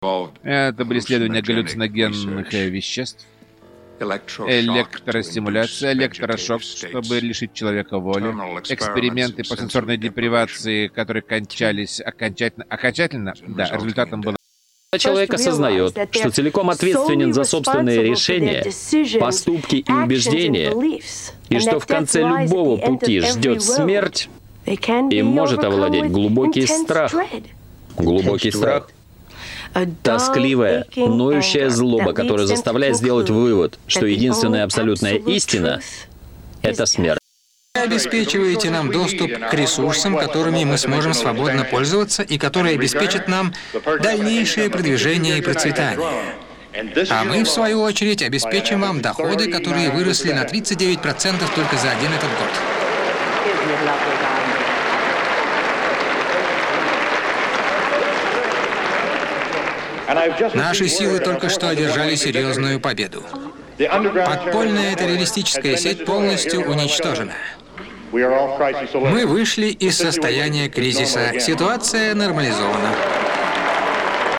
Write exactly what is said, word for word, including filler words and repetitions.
Это были исследования галлюциногенных веществ, электростимуляция, электрошок, чтобы лишить человека воли, эксперименты по сенсорной депривации, которые кончались окончательно, окончательно, да, результатом было... Человек осознает, что целиком ответственен за собственные решения, поступки и убеждения, и что в конце любого пути ждет смерть, им может овладеть глубокий страх. Глубокий страх — тоскливая, ноющая злоба, которая заставляет сделать вывод, что единственная абсолютная истина — это смерть. Вы обеспечиваете нам доступ к ресурсам, которыми мы сможем свободно пользоваться и которые обеспечат нам дальнейшее продвижение и процветание. А мы, в свою очередь, обеспечим вам доходы, которые выросли на тридцать девять процентов только за один этот год. Наши силы только что одержали серьезную победу. Подпольная террористическая сеть полностью уничтожена. Мы вышли из состояния кризиса. Ситуация нормализована.